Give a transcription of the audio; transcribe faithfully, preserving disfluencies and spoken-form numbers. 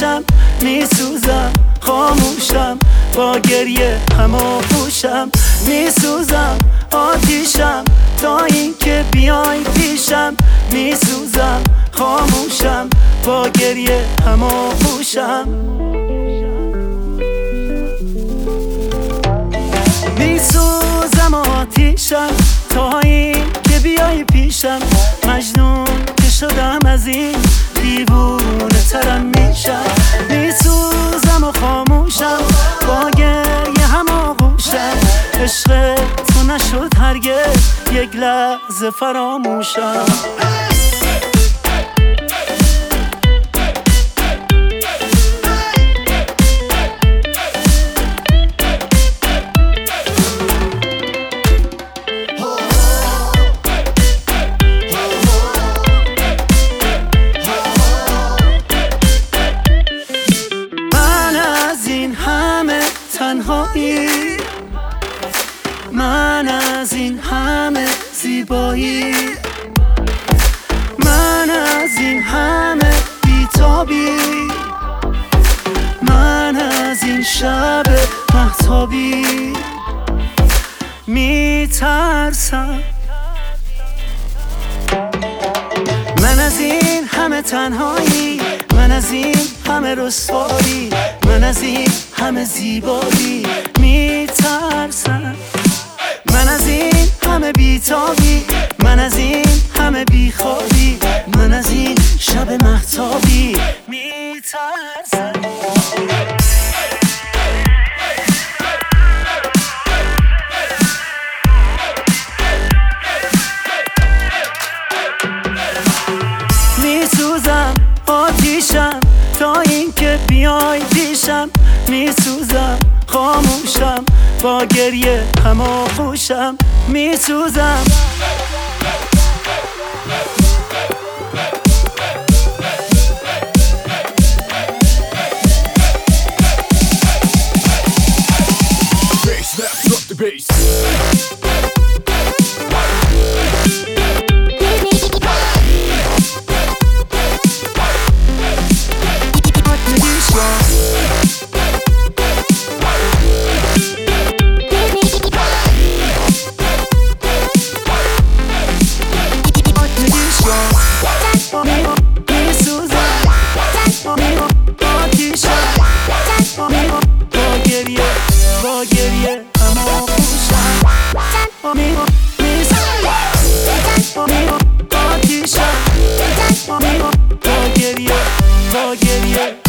آتیشم، میسوزم خاموشم، با گریه همو پوشم. میسوزم آتیشم تا اینکه بیای پیشم، میسوزم خاموشم، با گریه همو پوشم. میسوزم آتیشم تا اینکه بیای پیشم، مجنون که شدم از این دیوونه ترم میشم. میسوزم و خاموشم، با گریه هم آغوشم، عشق تو نشد هرگز یک لحظه فراموشم. تنهایی، من از این همه زیبایی، من از این همه بیتابی، من از این شب مهتابی میترسم. من از این همه تنهایی، من از این همه رسوایی، من از این همه زیبایی میترسم. من از این همه بیتابی، من از این همه بیخوابی، من از این شب مهتابی میترسم. میسوزم آتیشم تا اینکه بیای پیشم، میسوزم خاموشم، با گریه هم آغوشم. میسوزم Bass, now drop the bass. با گریه